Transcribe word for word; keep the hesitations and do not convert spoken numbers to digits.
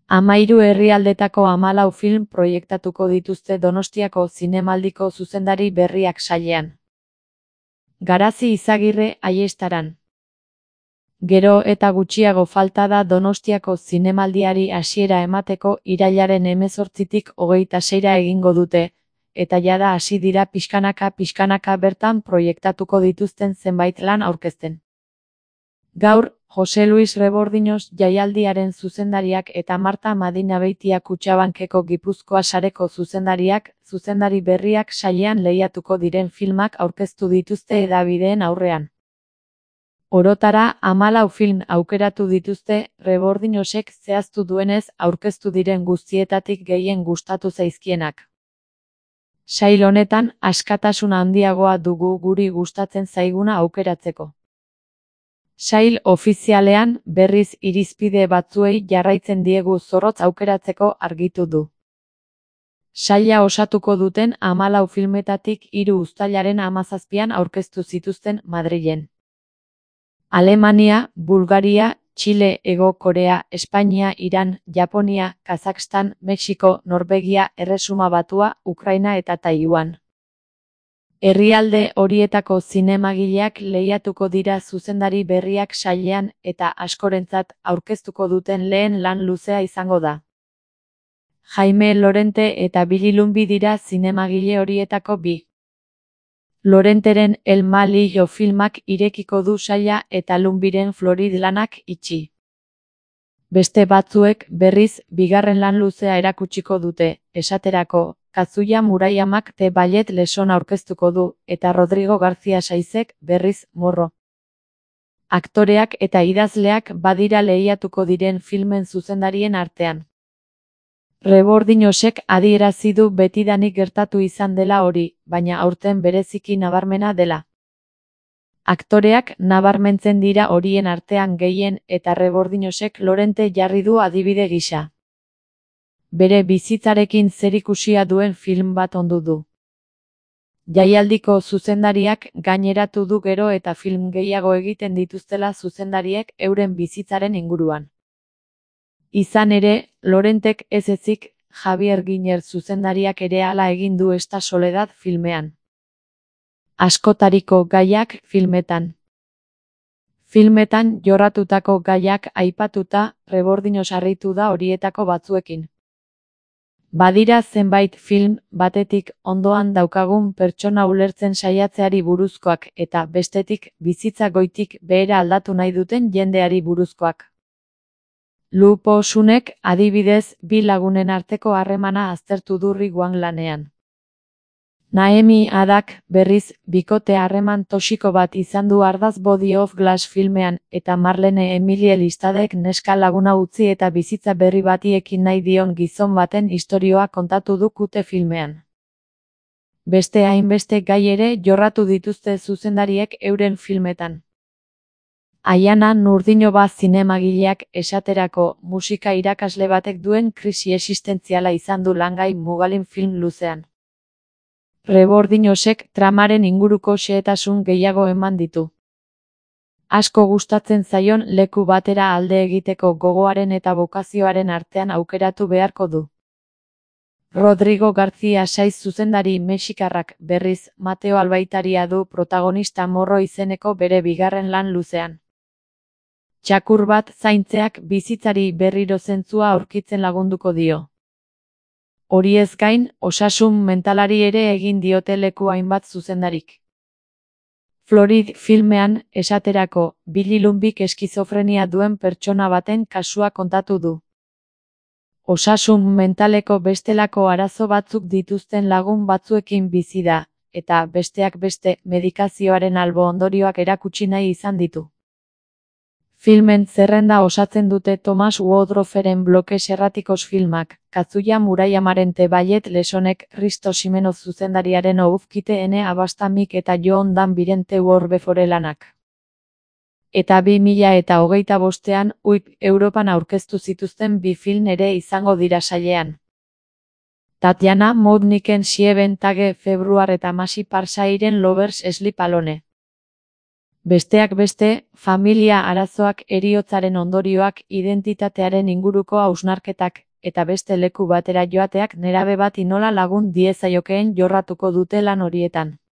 Hamahiru herrialdetako hamalau film proiektatuko dituzte Donostiako Zinemaldiko zuzendari berriak sailean. Garazi Izagirre Aiestaran. Gero eta gutxiago falta da Donostiako Zinemaldiari hasiera emateko irailaren hemezortzitik hogeita seira egingo dute, eta jada hasi dira pixkanaka pixkanaka bertan proiektatuko dituzten zenbait lan aurkezten. Gaur, Jose Luis Rebordiños jaialdiaren zuzendariak eta Marta Madinabeitia Kutxabankeko Gipuzkoa sareko zuzendariak, zuzendari berriak sailean lehiatuko diren filmak aurkeztu dituzte hedabideen aurrean. Orotara hamalau film aukeratu dituzte, Rebordiñosek zehaztu duenez aurkeztu diren guztietatik gehien gustatu zaizkienak. Sail honetan, askatasun handiagoa dugu guri gustatzen zaiguna aukeratzeko. Sail ofizialean, berriz irizpide batzuei jarraitzen diegu zorrotz aukeratzeko argitu du. Saila osatuko duten hamalau filmetatik hiru uztailaren hamazazpian aurkeztu zituzten Madrilen. Alemania, Bulgaria, Txile, Hego Korea, Espainia, Iran, Japonia, Kazakstan, Mexiko, Norvegia, Erresuma Batua, Ukraina eta Taiwan. Herrialde horietako zinemagileak lehiatuko dira zuzendari berriak sailean eta askorentzat aurkeztuko duten lehen lan luzea izango da. Jaime Lorente eta Billy Lumbi dira zinemagile horietako bi. Lorenteren El Malillo filmak irekiko du saila eta Lumbiren Florid lanak itxi. Beste batzuek, berriz, bigarren lan luzea erakutsiko dute, esaterako, Kazuya Murayamak The Ballet Lesson aurkeztuko du, eta Rodrigo García Saizek, berriz, Morro. Aktoreak eta idazleak badira lehiatuko diren filmen zuzendarien artean. Rebordiñosek adierazi du betidanik gertatu izan dela hori, baina aurten bereziki nabarmena dela. Aktoreak nabarmentzen dira horien artean gehien eta Rebordiñosek Lorente jarri du adibide gisa. Bere bizitzarekin zerikusia duen film bat ondu du. Jaialdiko zuzendariak gaineratu du gero eta film gehiago egiten dituztela zuzendariek euren bizitzaren inguruan. Izan ere, Lorentek ez ezik, Javier Giner zuzendariak ere hala egin du Esta Soledad filmean. Askotariko gaiak filmetan. Filmetan jorratutako gaiak aipatuta, Rebordiños harritu da horietako batzuekin. Badira zenbait film, batetik ondoan daukagun pertsona ulertzen saiatzeari buruzkoak eta bestetik bizitza goitik behera aldatu nahi duten jendeari buruzkoak. Lupo Sunek, adibidez, bi lagunen arteko harremana aztertu du Riguan lanean. Naemi Adak, berriz, bikote harreman toxiko bat izan du Ardaz Body of Glass filmean, eta Marlene Emilie Listadek neska laguna utzi eta bizitza berri bati ekin nahi dion gizon baten istorioa kontatu du Kute filmean. Beste hainbeste gai ere jorratu dituzte zuzendariek euren filmetan. Aiana Nurdinoba zinemagileak esaterako musika irakasle batek duen krisi existentziala izan du langai Mugalin film luzean. Rebordiñosek tramaren inguruko xehetasun gehiago eman ditu. Asko gustatzen zaion leku batera alde egiteko gogoaren eta bokazioaren artean aukeratu beharko du. Rodrigo García Saiz zuzendari mexikarrak berriz Mateo Albaitaria du protagonista Morro izeneko bere bigarren lan luzean. Txakur bat zaintzeak bizitzari berriro zentzua aurkitzen lagunduko dio. Horiez gain, osasun mentalari ere egin diote leku hainbat zuzendarik. Florid filmean, esaterako, Billy Lumbik eskizofrenia duen pertsona baten kasua kontatu du. Osasun mentaleko bestelako arazo batzuk dituzten lagun batzuekin bizi da, eta besteak beste medikazioaren albo ondorioak erakutsi nahi izan ditu. Filmen zerrenda osatzen dute Tomas Woodrufferen Blokes erratikos filmak, Kazuya Murayamaren The Ballet Lessonek, Risto Ximenoz zuzendariaren Ouzkite Ene Abastamik eta Joan Dan Biren The War Before lanak. Eta bi mila eta hogeita bostean, U I P Europan aurkeztu zituzten bi film ere izango dira sailean. Tatiana Moudniken Sieben Tage Februar eta Masi Parsairen Lovers Sleep Alone. Besteak beste, familia arazoak, heriotzaren ondorioak, identitatearen inguruko hausnarketak, eta beste leku batera joateak nerabe bati nola lagun diezaiokeen jorratuko dute lan horietan.